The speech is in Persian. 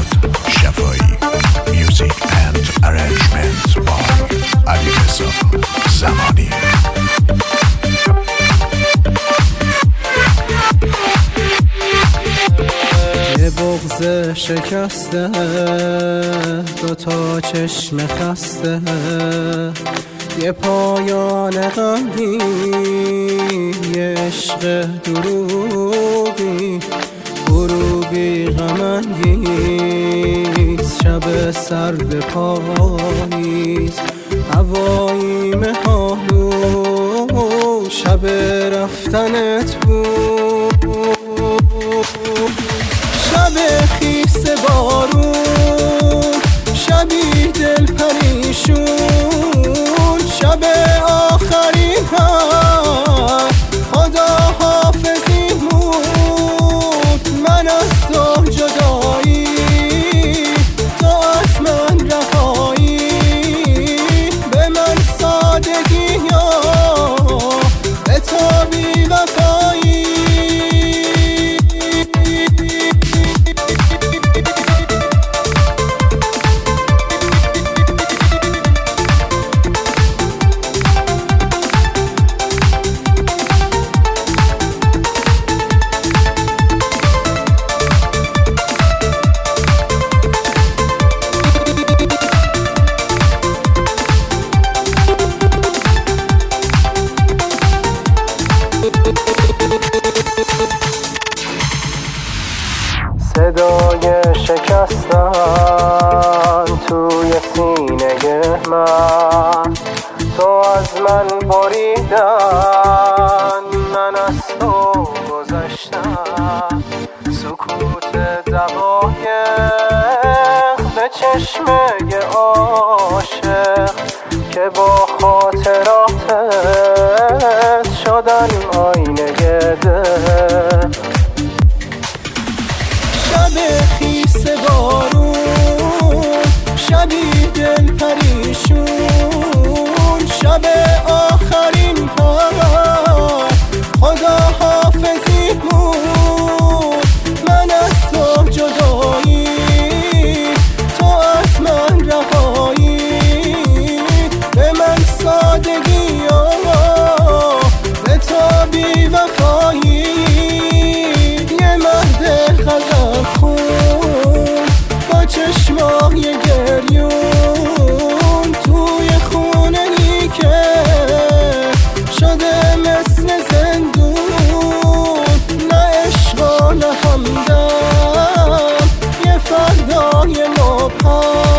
شفایی. Music and arrangement by علیرضا زمانی. یه بغض شکسته، دوتا چشم خسته، یه پایان غمی، یه عشق دروغی، غروبی غم‌انگیز، شب سرد پاییز، هوایی مه‌آلود، شب رفتنت بود، شب خیس بارون، شبی دل پریشون، شب آخرین هم خدا حافظی بود. من از تو جدایی، تو از من رهایی، به من سادگی یا به تو بی وفایی. صدای شکستن توی سینه من، تو از من بریدن، من از تو گذشتم، سکوت دقایق به چشمه عاشق که با خاطراتت شدن آینه دل. شب خیس بارون، شبی دل پریشون، شب آخرین پای خدا حافظی بود. من از تو جدایی، تو از من رهایی، به من سادگی یا به تو بی وفایی. یه مرد غزل خون با چشمای گریون، توی خونه ای که شده مثل زندون، نه عشق و نه همدم، یه فردای مبهم.